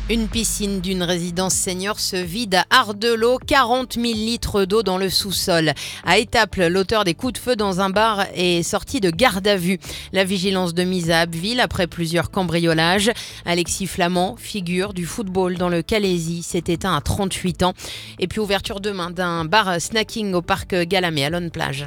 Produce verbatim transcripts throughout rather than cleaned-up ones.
Une piscine d'une résidence senior se vide à Ardelot, quarante mille litres d'eau dans le sous-sol. À Étaples, l'auteur des coups de feu dans un bar est sorti de garde à vue. La vigilance de mise à Abbeville après plusieurs cambriolages. Alexis Flamand, figure du football dans le Calaisis, s'est éteint à trente-huit ans. Et puis ouverture demain d'un bar snacking au parc Galamé à Lonne-Plage.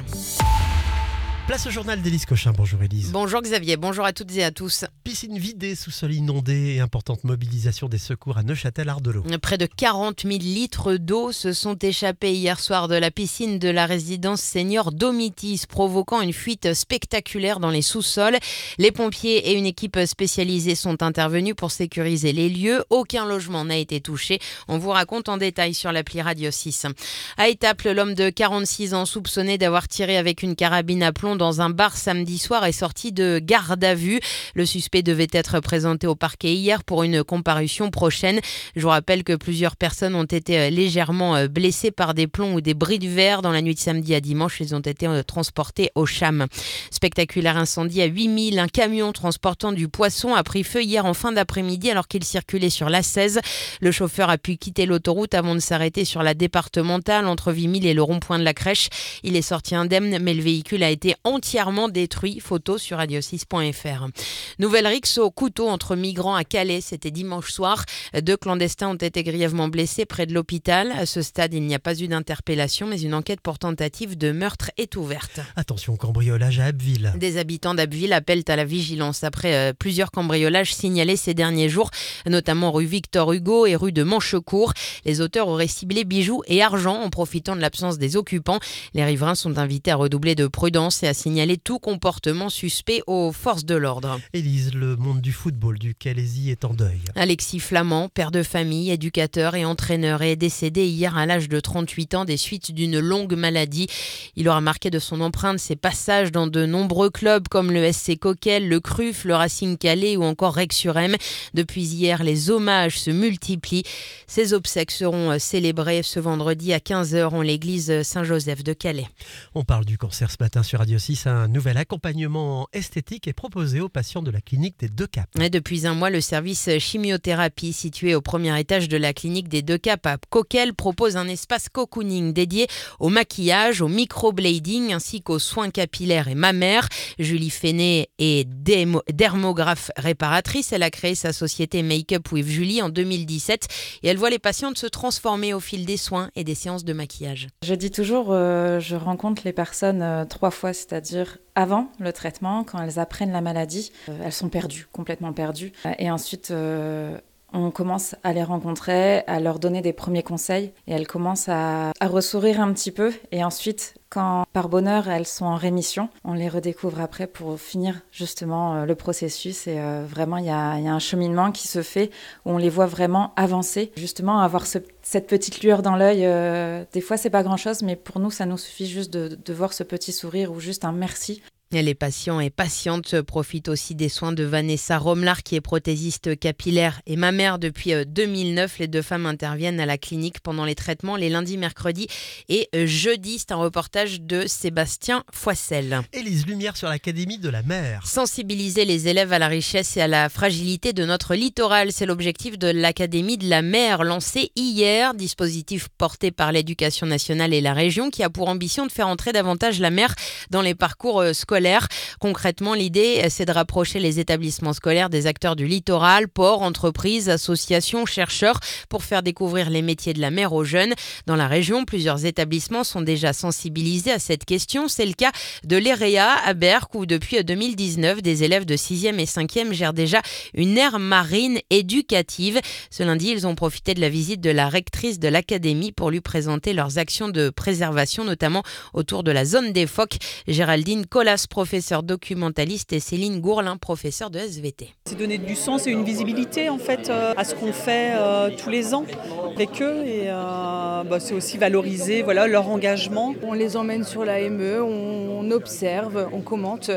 Place au journal d'Élise Cochin. Bonjour Élise. Bonjour Xavier, bonjour à toutes et à tous. Piscine vidée, sous-sol inondé et importante mobilisation des secours à Neuchâtel-Ardelot. Près de quarante mille litres d'eau se sont échappés hier soir de la piscine de la résidence senior Domitis, provoquant une fuite spectaculaire dans les sous-sols. Les pompiers et une équipe spécialisée sont intervenus pour sécuriser les lieux. Aucun logement n'a été touché. On vous raconte en détail sur l'appli Radio six. À Étaples, l'homme de quarante-six ans soupçonné d'avoir tiré avec une carabine à plomb dans un bar samedi soir est sorti de garde à vue. Le suspect devait être présenté au parquet hier pour une comparution prochaine. Je vous rappelle que plusieurs personnes ont été légèrement blessées par des plombs ou des bris de verre dans la nuit de samedi à dimanche. Ils ont été transportés au CHAM. Spectaculaire incendie à huit mille. Un camion transportant du poisson a pris feu hier en fin d'après-midi alors qu'il circulait sur l'A seize. Le chauffeur a pu quitter l'autoroute avant de s'arrêter sur la départementale entre huit mille et le rond-point de la Crèche. Il est sorti indemne, mais le véhicule a été entièrement détruit. Photo sur radio six point f r. Nouvelle rixe au couteau entre migrants à Calais. C'était dimanche soir. Deux clandestins ont été grièvement blessés près de l'hôpital. À ce stade, il n'y a pas eu d'interpellation, mais une enquête pour tentative de meurtre est ouverte. Attention, cambriolage à Abbeville. Des habitants d'Abbeville appellent à la vigilance après euh, plusieurs cambriolages signalés ces derniers jours, notamment rue Victor Hugo et rue de Manchecourt. Les auteurs auraient ciblé bijoux et argent en profitant de l'absence des occupants. Les riverains sont invités à redoubler de prudence et à signaler tout comportement suspect aux forces de l'ordre. Élise, le monde du football du Calaisis est en deuil. Alexis Flamand, père de famille, éducateur et entraîneur, est décédé hier à l'âge de trente-huit ans des suites d'une longue maladie. Il aura marqué de son empreinte ses passages dans de nombreux clubs comme le S C Coquel, le Cruf, le Racing Calais ou encore Rex-sur-M. Depuis hier, les hommages se multiplient. Ces obsèques seront célébrées ce vendredi à quinze heures en l'église Saint-Joseph de Calais. On parle du cancer ce matin sur Radio six. Un nouvel accompagnement esthétique est proposé aux patients de la clinique des Deux Caps. Et depuis un mois, le service chimiothérapie situé au premier étage de la clinique des Deux Caps à Coquel propose un espace cocooning dédié au maquillage, au microblading ainsi qu'aux soins capillaires et mammaires. Julie Féné est démo- dermographe réparatrice. Elle a créé sa société Make Up with Julie en deux mille dix-sept et elle voit les patientes se transformer au fil des soins et des séances de maquillage. Je dis toujours, euh, je rencontre les personnes euh, trois fois, c'est-à-dire avant le traitement, quand elles apprennent la maladie, euh, elles sont perdues, complètement perdues. Et ensuite, euh, on commence à les rencontrer, à leur donner des premiers conseils et elles commencent à, à ressourire un petit peu. Et ensuite, quand par bonheur elles sont en rémission, on les redécouvre après pour finir justement euh, le processus. Et euh, vraiment, il y a, y a un cheminement qui se fait où on les voit vraiment avancer. Justement, avoir ce, cette petite lueur dans l'œil, euh, des fois c'est pas grand-chose, mais pour nous, ça nous suffit juste de, de voir ce petit sourire ou juste un merci. Les patients et patientes profitent aussi des soins de Vanessa Romlar, qui est prothésiste capillaire et mammaire depuis deux mille neuf. Les deux femmes interviennent à la clinique pendant les traitements les lundis, mercredis et jeudis. C'est un reportage de Sébastien Foissel. Élise, lumière sur l'Académie de la mer. Sensibiliser les élèves à la richesse et à la fragilité de notre littoral, c'est l'objectif de l'Académie de la mer, lancé hier. Dispositif porté par l'Éducation nationale et la région, qui a pour ambition de faire entrer davantage la mer dans les parcours scolaires. Concrètement, l'idée, c'est de rapprocher les établissements scolaires des acteurs du littoral, ports, entreprises, associations, chercheurs, pour faire découvrir les métiers de la mer aux jeunes. Dans la région, plusieurs établissements sont déjà sensibilisés à cette question. C'est le cas de l'E R E A à Berck, où depuis deux mille dix-neuf, des élèves de sixième et cinquième gèrent déjà une aire marine éducative. Ce lundi, ils ont profité de la visite de la rectrice de l'académie pour lui présenter leurs actions de préservation, notamment autour de la zone des phoques. Géraldine Collas, professeur documentaliste, et Céline Gourlin, professeure de S V T. C'est donner du sens et une visibilité en fait euh, à ce qu'on fait euh, tous les ans avec eux et euh, bah, c'est aussi valoriser voilà, leur engagement. On les emmène sur la M E, on observe, on commente.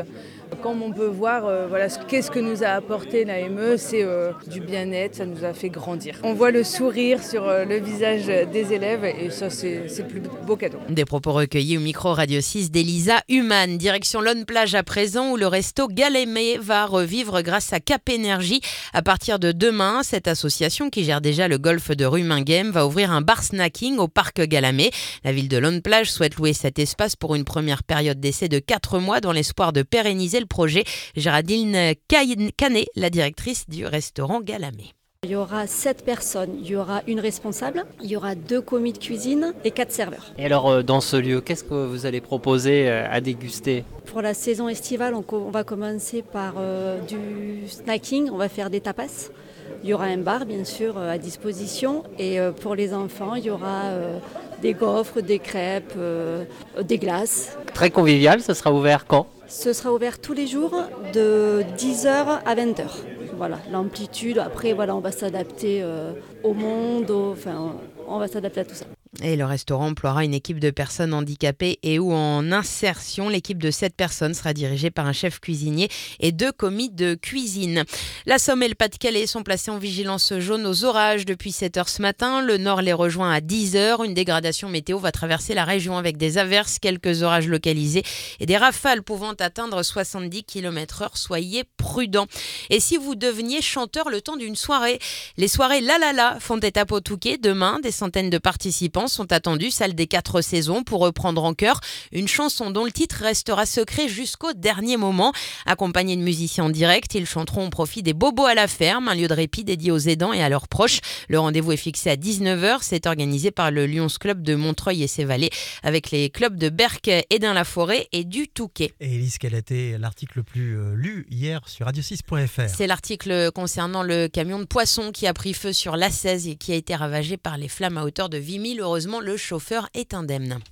Comme on peut voir, euh, voilà, qu'est-ce que nous a apporté l'A M E, c'est euh, du bien-être, ça nous a fait grandir. On voit le sourire sur euh, le visage des élèves et ça c'est, c'est le plus beau cadeau. Des propos recueillis au micro Radio six d'Elisa Humann. Direction Lonne Plage à présent où le resto Galamé va revivre grâce à Cap Énergie. À partir de demain, cette association qui gère déjà le golfe de Ruminguem va ouvrir un bar snacking au parc Galamé. La ville de Lonne Plage souhaite louer cet espace pour une première période d'essai de quatre mois dans l'espoir de pérenniser le projet. Géraldine Canet, la directrice du restaurant Galamé. Il y aura sept personnes, il y aura une responsable, il y aura deux commis de cuisine et quatre serveurs. Et alors dans ce lieu, qu'est-ce que vous allez proposer à déguster ? Pour la saison estivale, on, co- on va commencer par euh, du snacking, on va faire des tapas. Il y aura un bar bien sûr à disposition et euh, pour les enfants, il y aura euh, des gaufres, des crêpes, euh, des glaces. Très convivial, ça sera ouvert quand ? Ce sera ouvert tous les jours de dix heures à vingt heures. Voilà, l'amplitude, après voilà, on va s'adapter euh, au monde, au, enfin on va s'adapter à tout ça. Et le restaurant emploiera une équipe de personnes handicapées et ou en insertion. L'équipe de sept personnes sera dirigée par un chef cuisinier et deux commis de cuisine. La Somme et le Pas-de-Calais sont placés en vigilance jaune aux orages depuis sept heures ce matin. Le nord les rejoint à dix heures. Une dégradation météo va traverser la région avec des averses, quelques orages localisés et des rafales pouvant atteindre soixante-dix kilomètres heure. Soyez prudents. Et si vous deveniez chanteur le temps d'une soirée, les soirées La La La font étape au Touquet. Demain, des centaines de participants sont attendus, salle des quatre saisons, pour reprendre en chœur une chanson dont le titre restera secret jusqu'au dernier moment. Accompagnés de musiciens en direct, ils chanteront au profit des Bobos à la ferme, un lieu de répit dédié aux aidants et à leurs proches. Le rendez-vous est fixé à dix-neuf heures. C'est organisé par le Lions Club de Montreuil et ses vallées avec les clubs de Berck, Hédin-la-Forêt et du Touquet. Et Élise, quel a été l'article le plus euh, lu hier sur radio six point f r ? C'est l'article concernant le camion de poissons qui a pris feu sur l'A seize et qui a été ravagé par les flammes à hauteur de huit mille. Heureusement, le chauffeur est indemne.